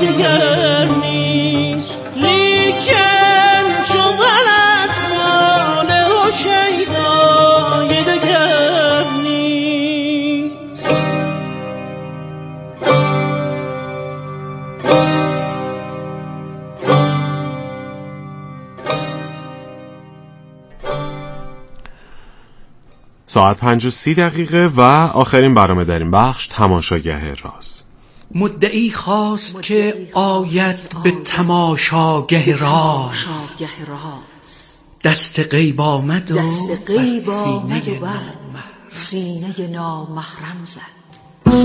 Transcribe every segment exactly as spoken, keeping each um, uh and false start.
دیگر نیست، لیکن چو غلط ماله و شیدای دیگر نیست. ساعت پنج و سی دقیقه و آخرین برنامه در این بخش تماشاگه راز. مدعی خواست که آید به تماشاگه راز، دست غیب آمد و بر سینه نامحرم زد.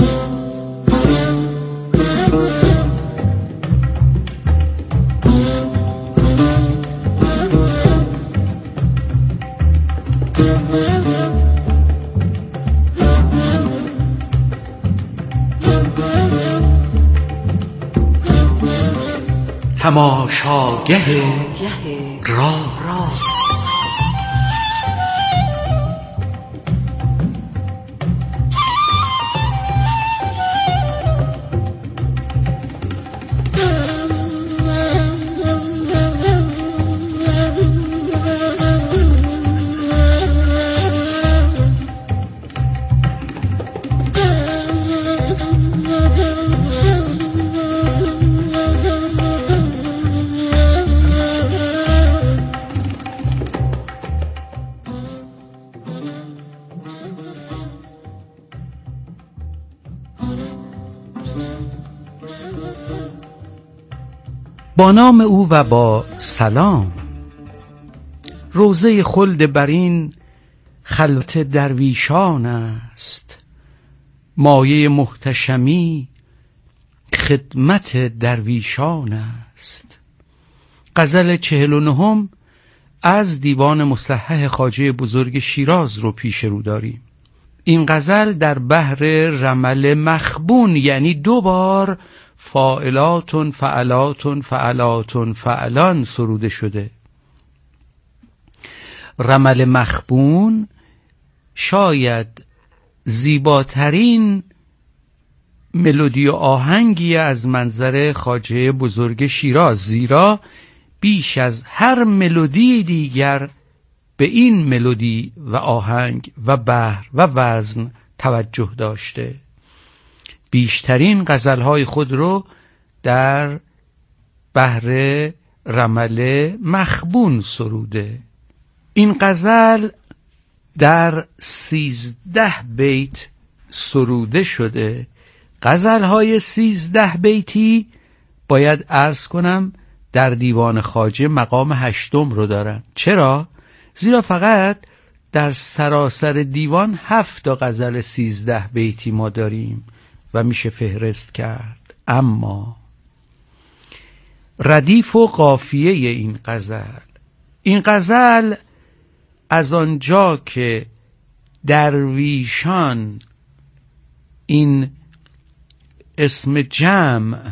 تماشاگه راز. با نام او و با سلام. روضه خلد برین خلوت درویشان است، مایه محتشمی خدمت درویشان است. غزل چهل و نهم از دیوان مصحح خواجه بزرگ شیراز رو پیش رو داریم. این غزل در بحر رمل مخبون، یعنی دو بار فاعلاتون فعلاتون فعلاتون فعلان سروده شده. رمل مخبون شاید زیباترین ملودی و آهنگی از منظر خواجه بزرگ شیراز، زیرا بیش از هر ملودی دیگر به این ملودی و آهنگ و بحر و وزن توجه داشته. بیشترین غزلهای خود رو در بحر رمل مخبون سروده. این غزل در سیزده بیت سروده شده. غزلهای سیزده بیتی باید عرض کنم در دیوان خواجه مقام هشتم رو دارن. چرا؟ زیرا فقط در سراسر دیوان هفت تا غزل سیزده بیتی ما داریم و میشه فهرست کرد. اما ردیف و قافیه این غزل این غزل از آنجا که درویشان این اسم جمع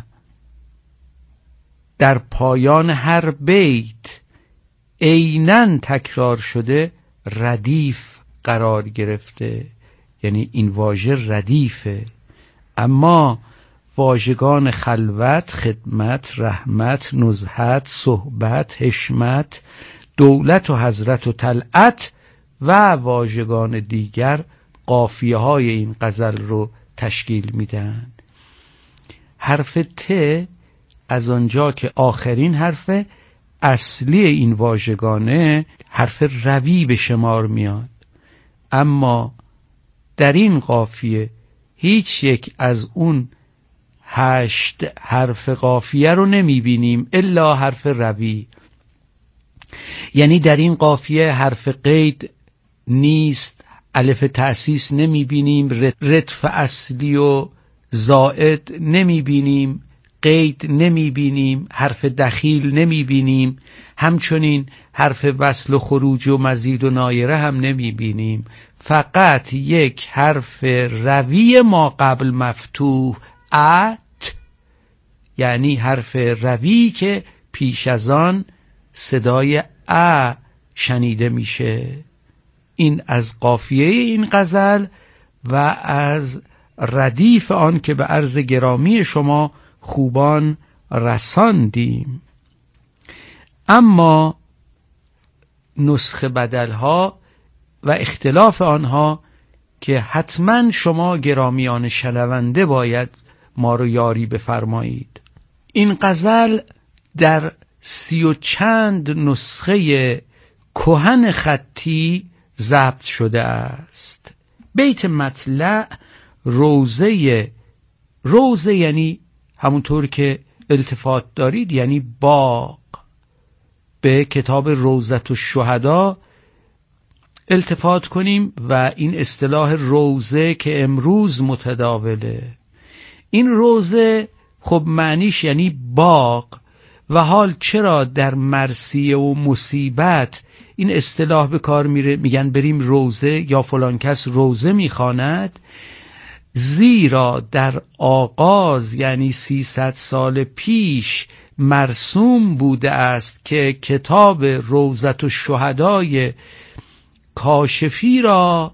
در پایان هر بیت عیناً تکرار شده، ردیف قرار گرفته، یعنی این واژه ردیفه. اما واژگان خلوت، خدمت، رحمت، نزهت، صحبت، حشمت، دولت و حضرت و طلعت و واژگان دیگر قافیه های این غزل رو تشکیل میدن. حرف ت از آنجا که آخرین حرف اصلی این واژگانه، حرف روی به شمار میاد. اما در این قافیه هیچ یک از اون هشت حرف قافیه رو نمی بینیم الا حرف روی. یعنی در این قافیه حرف قید نیست، الف تأسیس نمی بینیم، رطف اصلی و زائد نمی بینیم، قید نمی بینیم، حرف دخیل نمی بینیم، همچنین حرف وصل و خروج و مزید و نایره هم نمی بینیم. فقط یک حرف روی ما قبل مفتوح ات، یعنی حرف روی که پیش از آن صدای ا شنیده میشه. این از قافیه این غزل و از ردیف آن که به عرض گرامی شما خوبان رساندیم. اما نسخه بدلها و اختلاف آنها که حتما شما گرامیان شنونده باید ما رو یاری بفرمایید. این غزل در سی و چند نسخه کهن خطی ضبط شده است. بیت مطلع روزه، روزه یعنی همونطور که التفات دارید یعنی باغ، به کتاب روضة الشهدا التفات کنیم و این اصطلاح روزه که امروز متداوله، این روزه خب معنیش یعنی باغ. و حال چرا در مرثیه و مصیبت این اصطلاح به کار میره، میگن بریم روزه یا فلان کس روزه میخواند؟ زیرا در آغاز یعنی سیصد سال پیش مرسوم بوده است که کتاب روضة الشهدای کاشفی را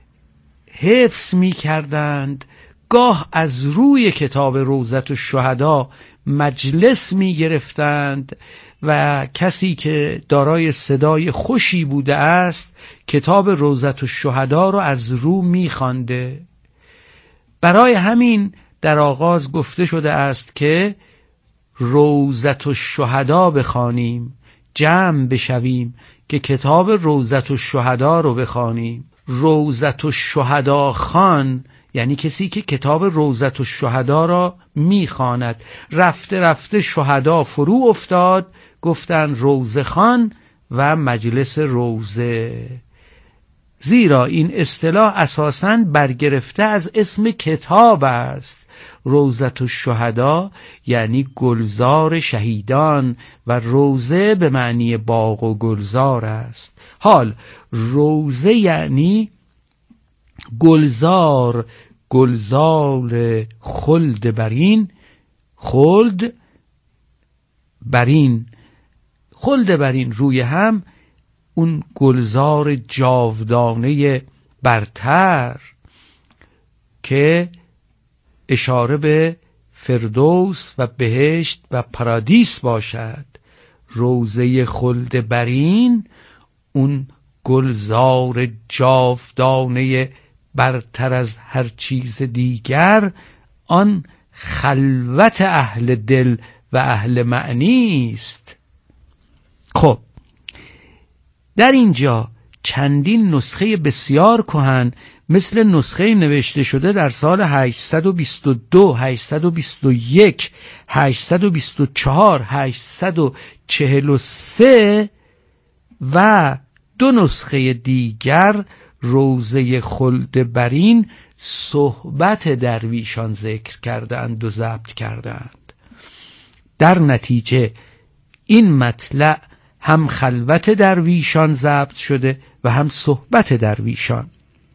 حفظ می کردند، گاه از روی کتاب روضة الشهدا مجلس می گرفتند و کسی که دارای صدای خوشی بوده است کتاب روضة الشهدا را از رو می خوانده. برای همین در آغاز گفته شده است که روضة الشهدا بخوانیم، جمع بشویم که کتاب روضة الشهدا رو بخوانیم. روضة الشهدا خان یعنی کسی که کتاب روضة الشهدا را میخواند. رفته رفته شهدا فرو افتاد، گفتن روضه خان و مجلس روضه. زیرا این اصطلاح اساساً برگرفته از اسم کتاب است. روضة الشهدا یعنی گلزار شهیدان و روضه به معنی باغ و گلزار است. حال روضه یعنی گلزار، گلزار خلد برین، خلد برین، خلد برین روی هم، اون گلزار جاودانه برتر که اشاره به فردوس و بهشت و پرادیس باشد. روضه خلد برین اون گلزار جاودانه برتر از هر چیز دیگر، آن خلوت اهل دل و اهل معنی است. خب در اینجا چندین نسخه بسیار کهن مثل نسخه نوشته شده در سال هشتصد و بیست و دو، هشتصد و بیست و یک، هشتصد و بیست و چهار، هشتصد و چهل و سه و دو نسخه دیگر روضه خلد برین صحبت درویشان ذکر کردند و ضبط کردند. در نتیجه این مطلع هم خلوت درویشان ضبط شده و هم صحبت درویشان.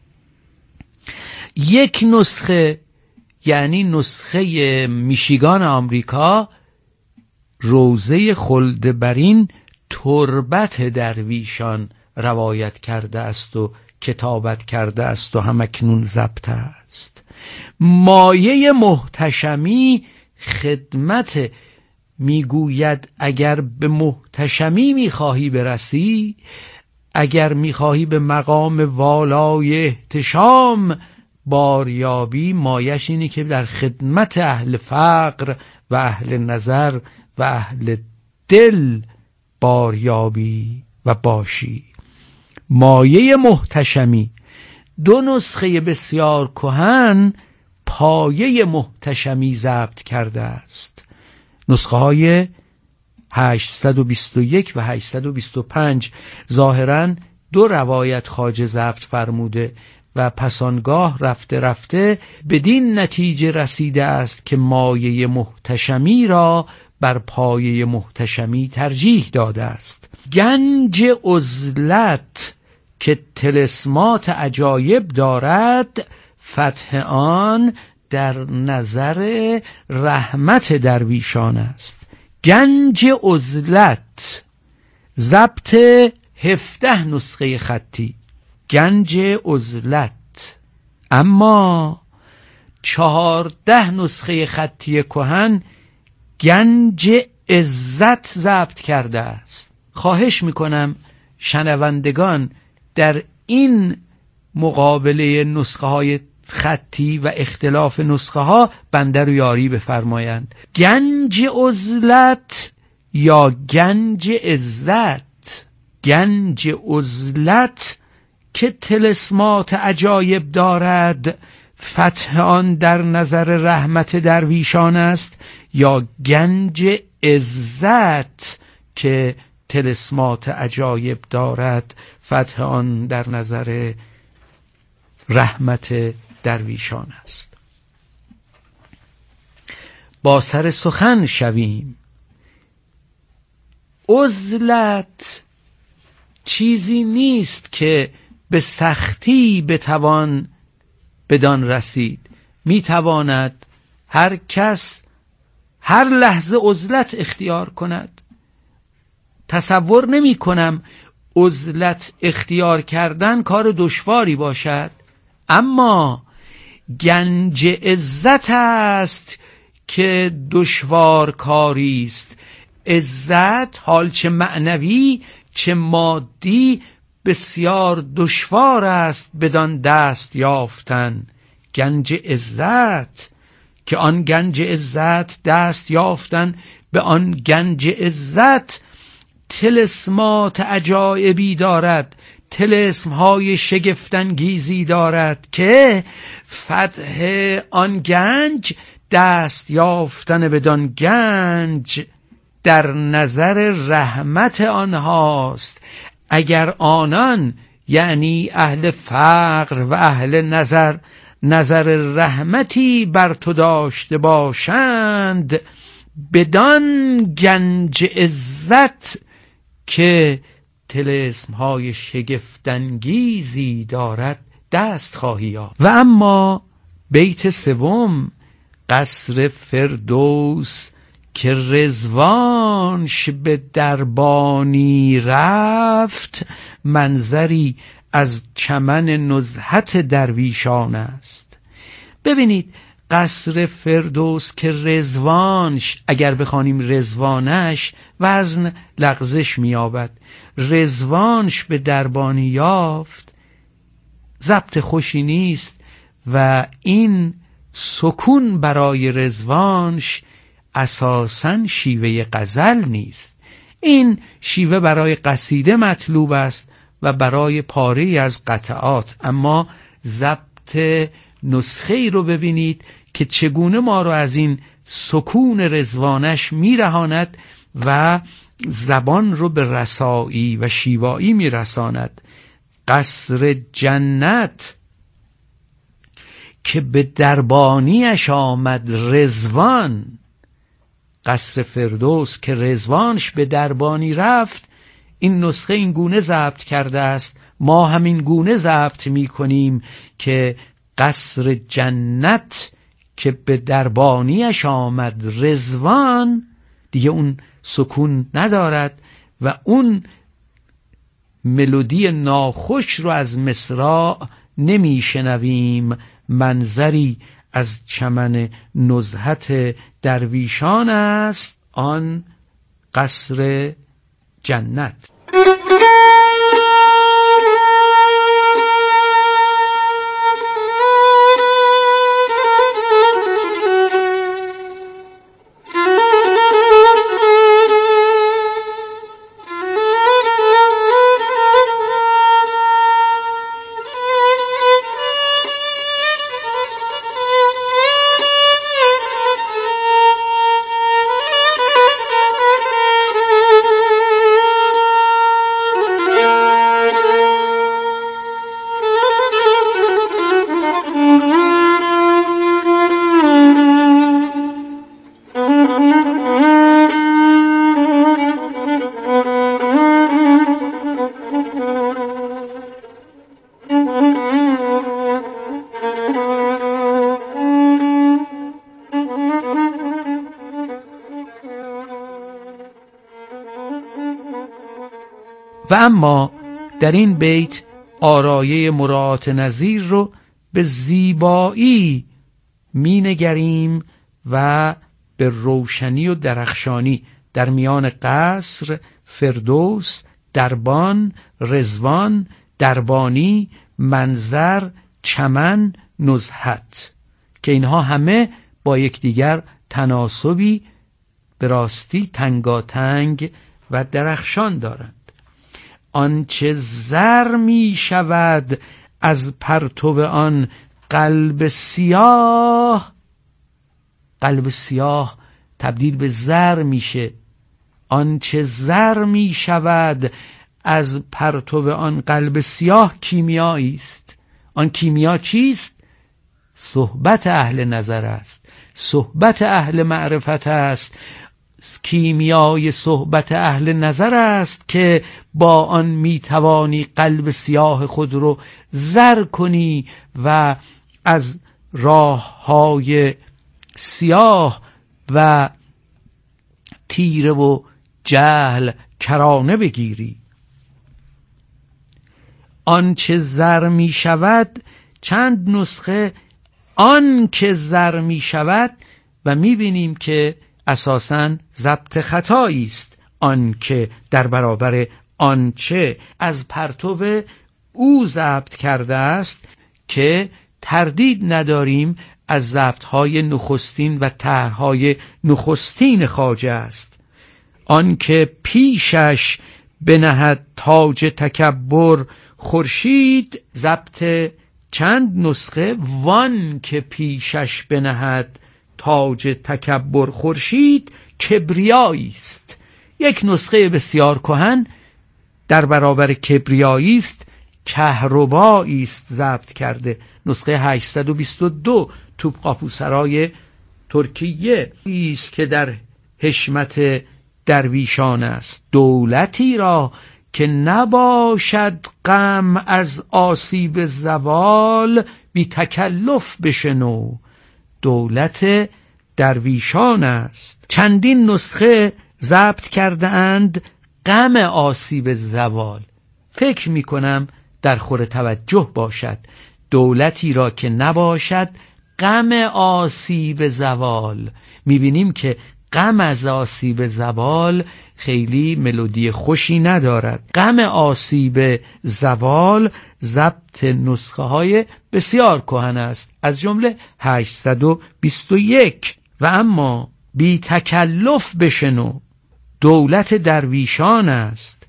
یک نسخه یعنی نسخه میشیگان آمریکا، روضه خلد برین تربت درویشان روایت کرده است و کتابت کرده است و همکنون ضبط است. مایه محتشمی خدمت میگوید اگر به محتشمی میخواهی برسی، اگر میخواهی به مقام والای احتشام باریابی، مایش اینی که در خدمت اهل فقر و اهل نظر و اهل دل باریابی و باشی. مایه محتشمی. دو نسخه بسیار کهن پایه محتشمی ضبط کرده است. نسخه های هشتصد و بیست و یک و هشتصد و بیست و پنج ظاهراً دو روایت خواجه ضبط فرموده و پسانگاه رفته رفته بدین نتیجه رسیده است که مایه محتشمی را بر پایه محتشمی ترجیح داده است. گنج عزلت که طلسمات عجایب دارد، فتح آن در نظر رحمت درویشان است. گنج عزلت ضبط هفده نسخه خطی، گنج عزلت. اما چهارده نسخه خطی کهن گنج عزت ضبط کرده است. خواهش میکنم شنوندگان در این مقابله نسخه های خطی و اختلاف نسخه ها بنده رو یاری بفرمایند. گنج عزلت یا گنج عزت؟ گنج عزلت که طلسمات عجایب دارد، فتح آن در نظر رحمت درویشان است، یا گنج عزت که طلسمات عجایب دارد، فتح آن در نظر رحمت درویشان است. با سر سخن شویم. عزلت چیزی نیست که به سختی بتوان بدان رسید. میتواند هر کس هر لحظه عزلت اختیار کند. تصور نمی کنم عزلت اختیار کردن کار دشواری باشد، اما گنج عزت است که دشوار کاری است. عزت حال چه معنوی چه مادی بسیار دشوار است بدان دست یافتن. گنج عزت که آن گنج عزت دست یافتن به آن گنج عزت طلسمات عجایبی دارد، طلسم‌های شگفت‌انگیزی دارد که فتح آن گنج، دست یافتن بدان گنج در نظر رحمت آنهاست. اگر آنان یعنی اهل فقر و اهل نظر نظر رحمتی بر تو داشته باشند، بدان گنج عزت که طلسم‌های شگفت‌انگیزی دارد دست خواهی یافت. و اما بیت سوم، قصر فردوس که رضوانش به دربانی رفت، منظری از چمن نزهت درویشان است. ببینید قصر فردوس که رضوانش، اگر بخوانیم رضوانش، وزن لغزش می‌یابد. رضوانش به دربانی یافت ضبط خوشی نیست و این سکون برای رضوانش اساساً شیوه غزل نیست. این شیوه برای قصیده مطلوب است و برای پاره‌ای از قطعات، اما ضبط نسخه ای رو ببینید که چگونه ما رو از این سکون رضوانش میرهاند و زبان رو به رسایی و شیوایی میرساند. قصر جنت که به دربانیش آمد رضوان، قصر فردوس که رضوانش به دربانی رفت، این نسخه این گونه ضبط کرده است. ما همین گونه ضبط می کنیم که قصر جنت که به دربانیش آمد رضوان، دیگه اون سکون ندارد و اون ملودی ناخوش رو از مصرع نمی شنویم. منظری از چمن نزهت درویشان است آن قصر جنت. و اما در این بیت آرایه مراعات نظیر رو به زیبایی می نگریم و به روشنی و درخشانی در میان قصر، فردوس، دربان، رضوان، دربانی، منظر، چمن، نزهت، که اینها همه با یکدیگر تناسبی به راستی تنگاتنگ و درخشان دارند. آنچه زر می شود از پرتو آن قلب سیاه، قلب سیاه تبدیل به زر میشه. آنچه زر می شود از پرتو آن قلب سیاه کیمیایی است. آن کیمیا چیست؟ صحبت اهل نظر است، صحبت اهل معرفت است. کیمیای صحبت اهل نظر است که با آن میتوانی قلب سیاه خود رو زر کنی و از راه های سیاه و تیره و جهل کرانه بگیری. آنچه زر می شود، چند نسخه آن که زر می شود، و می بینیم که اساساً ضبط خطایی است. آن که در برابر آنچه از پرتو او ضبط کرده است که تردید نداریم از ضبط‌های نخستین و طرح‌های نخستین خواجه است. آن که پیشش بنهد تاج تکبر خورشید، ضبط چند نسخه وان که پیشش بنهد تاج تکبر خورشید کبریایی است. یک نسخه بسیار کهن در برابر کبریایی است کهربایی است ضبط کرده. نسخه هشتصد و بیست و دو توپقاپوسرای ترکیه است که در حشمت درویشان است. دولتی را که نباشد غم از آسیب زوال، بی تکلف بشنو دولت درویشان است. چندین نسخه ضبط کرده اند غم آسیب زوال. فکر می کنم در خور توجه باشد. دولتی را که نباشد غم آسیب زوال. می بینیم که غم از آسیب زوال خیلی ملودی خوشی ندارد. غم آسیب زوال ضبط نسخه های بسیار کهن است، از جمله هشتصد و بیست و یک. و اما بی تکلف بشنو دولت درویشان است.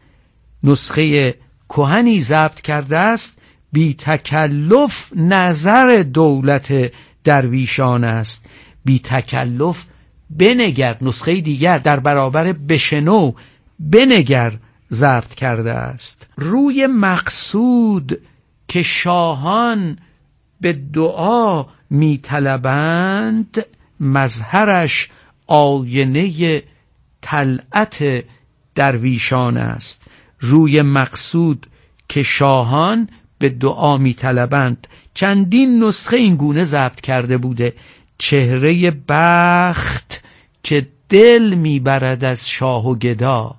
نسخه کهنی ضبط کرده است بی تکلف نظر دولت درویشان است. بی تکلف بنگر. نسخه دیگر در برابر بشنو بنگر ضبط کرده است. روی مقصود که شاهان به دعا می طلبند، مظهرش آینه طلعت درویشان است. روی مقصود که شاهان به دعا می طلبند. چندین نسخه این گونه ضبط کرده بوده. چهره بخت که دل میبرد از شاه و گدا.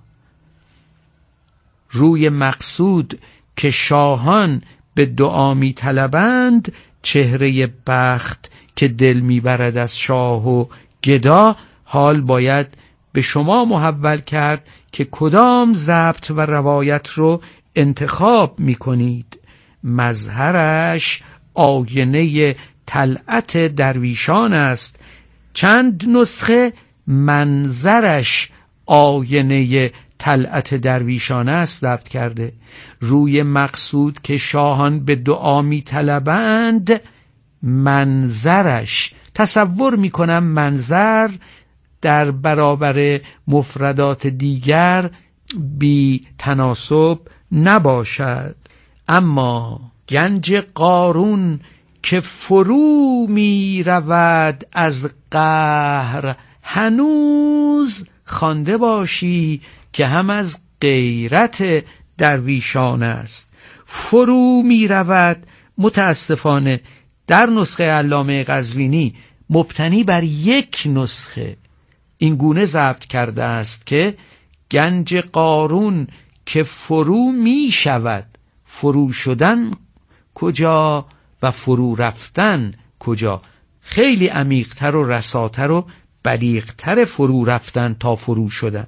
روی مقصود که شاهان به دعا می طلبند، چهره بخت که دل میبرد از شاه و گدا. حال باید به شما محول کرد که کدام ضبط و روایت رو انتخاب می کنید. مظهرش آینه طلعت درویشان است. چند نسخه منظرش آینه طلعت درویشان است ضبط کرده. روی مقصود که شاهان به دعا می طلبند، منظرش. تصور می کنم منظر در برابر مفردات دیگر بی تناسب نباشد. اما گنج قارون که فرو می رود از قهر، هنوز خوانده باشی که هم از غیرت درویشان است. فرو می رود متاسفانه در نسخه علامه قزوینی مبتنی بر یک نسخه این گونه ضبط کرده است که گنج قارون که فرو می شود. فرو شدن کجا و فرو رفتن کجا؟ خیلی عمیق‌تر و رساتر و بلیغتر فرو رفتن تا فرو شدن.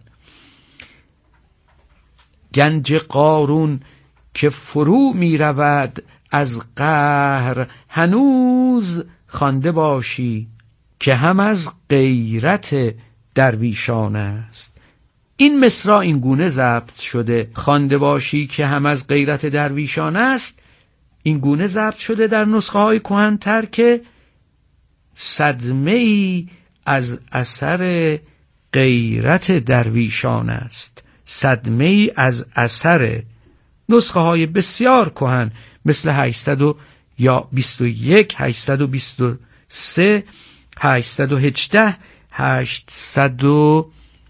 گنج قارون که فرو می رود از قهر، هنوز خوانده باشی که هم از غیرت درویشان است. این مصرع این گونه ضبط شده، خوانده باشی که هم از غیرت درویشان است، این گونه ضبط شده در نسخه های کهن‌تر که صدمه ای از اثر غیرت درویشان است. صدمه ای از اثر. نسخه های بسیار کهن مثل هشتصد و بیست و یک، هشتصد و بیست و سه، هشتصد و هجده، هشتصد و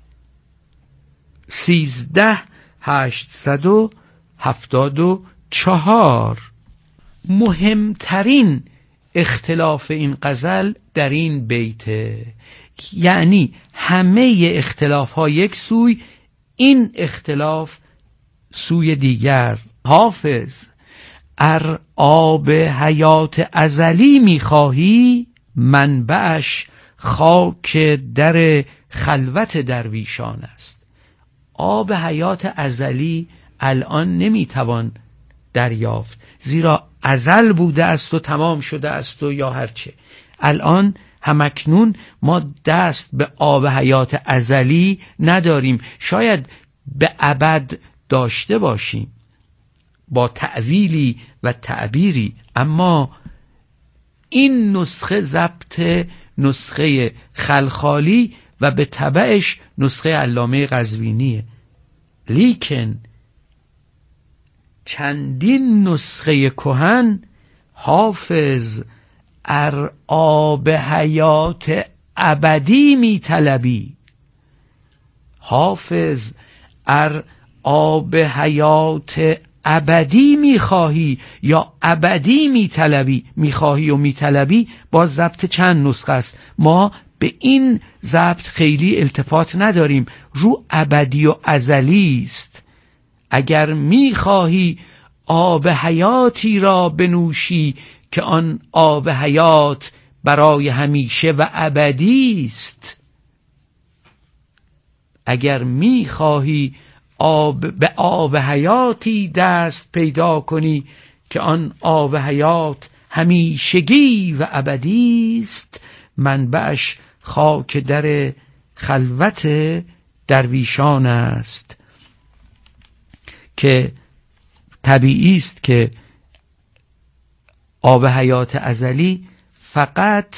سیزده، هشتصد و هفتاد و چهار. مهمترین اختلاف این غزل در این بیته، یعنی همه اختلاف ها یک سوی، این اختلاف سوی دیگر. حافظ ار آب حیات ازلی میخواهی، منبعش خاک در خلوت درویشان است. آب حیات ازلی الان نمیتوان دریافت، زیرا ازل بوده است و تمام شده است و یا هرچه. الان همکنون ما دست به آب حیات ازلی نداریم، شاید به ابد داشته باشیم با تأویلی و تعبیری، اما این نسخه ضبط نسخه خلخالی و به تبعش نسخه علامه قزوینیه. لیکن چندین نسخه کهن حافظ ار آب حیات ابدی می طلبی، حافظ ار آب حیات ابدی می خواهی یا ابدی می طلبی، می خواهی و می طلبی با ضبط چند نسخه است. ما به این ضبط خیلی التفات نداریم، رو ابدی و ازلی است. اگر می خواهی آب حیاتی را بنوشی که آن آب حیات برای همیشه و ابدی است، اگر می خواهی آب به آب حیاتی دست پیدا کنی که آن آب حیات همیشگی و ابدی است، منبعش خاک در خلوت درویشان است. که طبیعی است که آب حیات ازلی فقط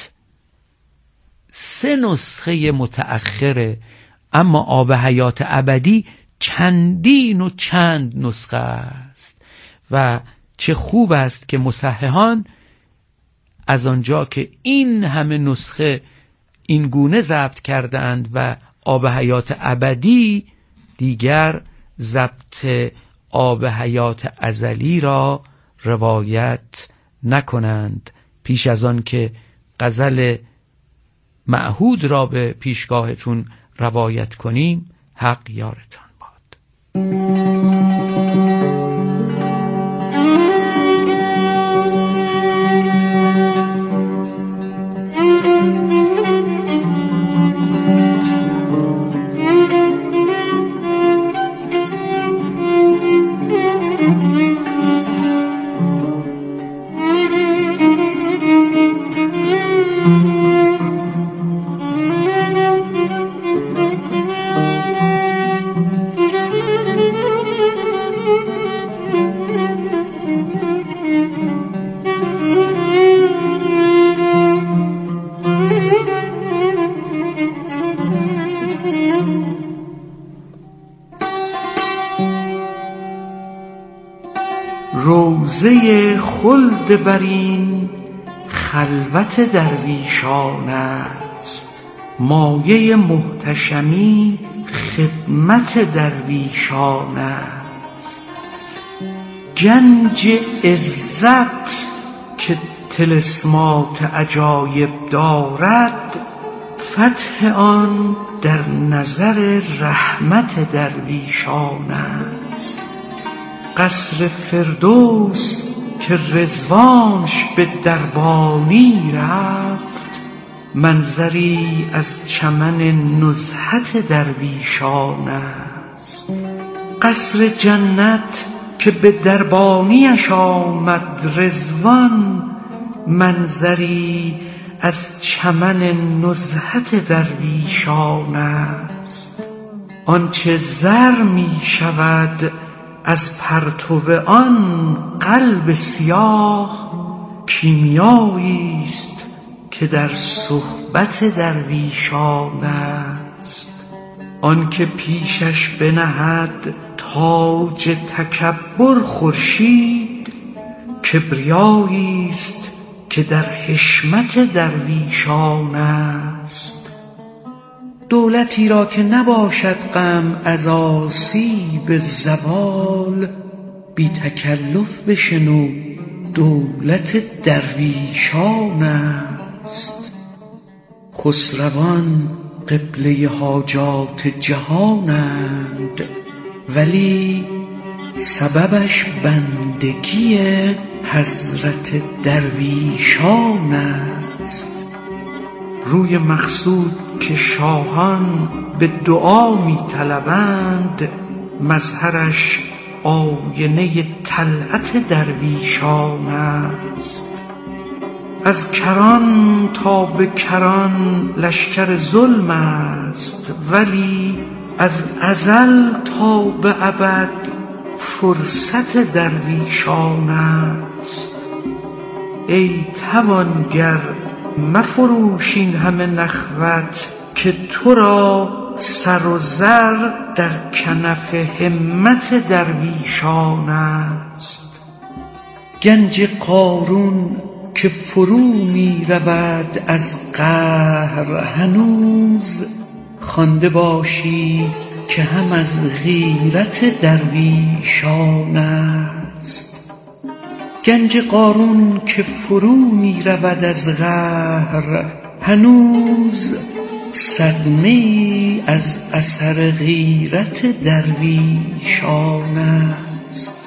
سه نسخه متأخره، اما آب حیات ابدی چندین و چند نسخه است. و چه خوب است که مصححان از آنجا که این همه نسخه این گونه ضبط کردند و آب حیات ابدی، دیگر ضبط آب حیات ازلی را روایت نکنند. پیش از آن که غزل معهود را به پیشگاهتون روایت کنیم، حق یارتان باد. روضه خلد برین خلوت درویشان است، مایه محتشمی خدمت درویشان است. گنج عزت که طلسمات عجایب دارد، فتح آن در نظر رحمت درویشان است. قصر فردوس که رضوانش به دربانی رفت، منظری از چمن نزهت درویشان است. قصر جنت که به دربانیش آمد رضوان، منظری از چمن نزهت درویشان است. آنچه زر می شود از پرتو آن قلب سیاه، کیمیایی است که در صحبت درویشان است. آن که پیشش بنهد تاج تکبر خورشید، کبریایی است که در حشمت درویشان است. دولتی را که نباشد غم از آسیب زوال، بی تکلف بشنو دولت درویشان است. خسروان قبله حاجات جهانند، ولی سببش بندگی حضرت درویشان است. روی مقصود که شاهان به دعا می طلبند، مظهرش آینه طلعت درویشان است. از کران تا به کران لشکر ظلم است، ولی از ازل تا به ابد فرصت درویشان است. ای توانگر مفروش این همه نخوت، که تو را سر و زر در کنف همت درویشان است. گنج قارون که فرو می رود از قهر، هنوز خوانده باشی که هم از غیرت درویشان است. گنج قارون که فرو می رود از قهر، هنوز صدمه‌ای از اثر غیرت درویشان است.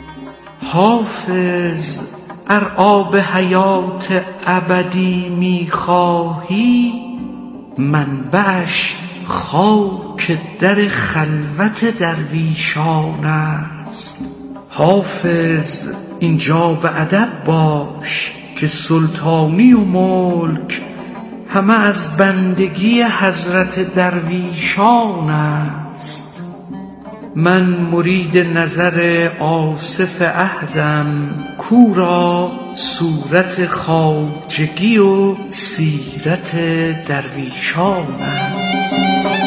حافظ ار آب حیات ابدی می خواهی، منبعش خاک در خلوت درویشان است. حافظ اینجا به ادب باش که سلطانی و ملک همه از بندگی حضرت درویشان است. من مرید نظر آصف عهدم، کو را صورت خواجگی و سیرت درویشان است.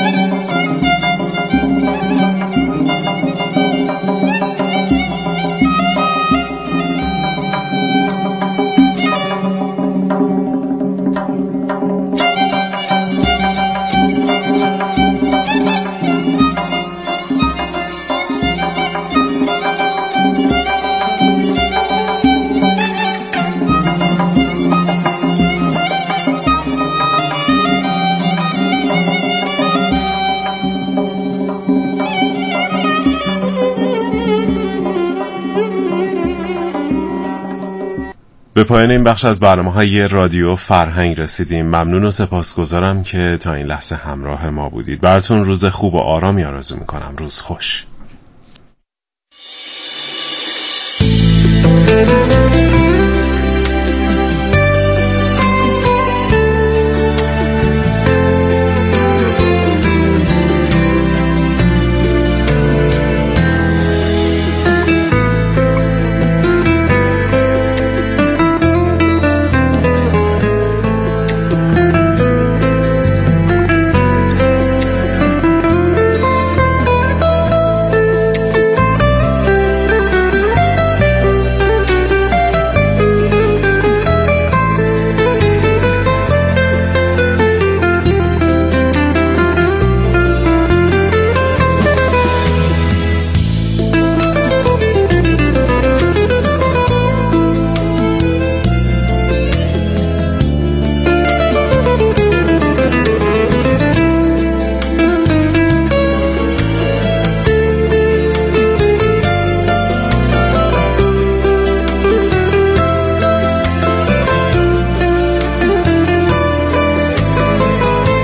به پایان این بخش از برنامه‌های رادیو فرهنگ رسیدیم. ممنون و سپاسگزارم که تا این لحظه همراه ما بودید. براتون روز خوب و آرامی آرزو میکنم. روز خوش.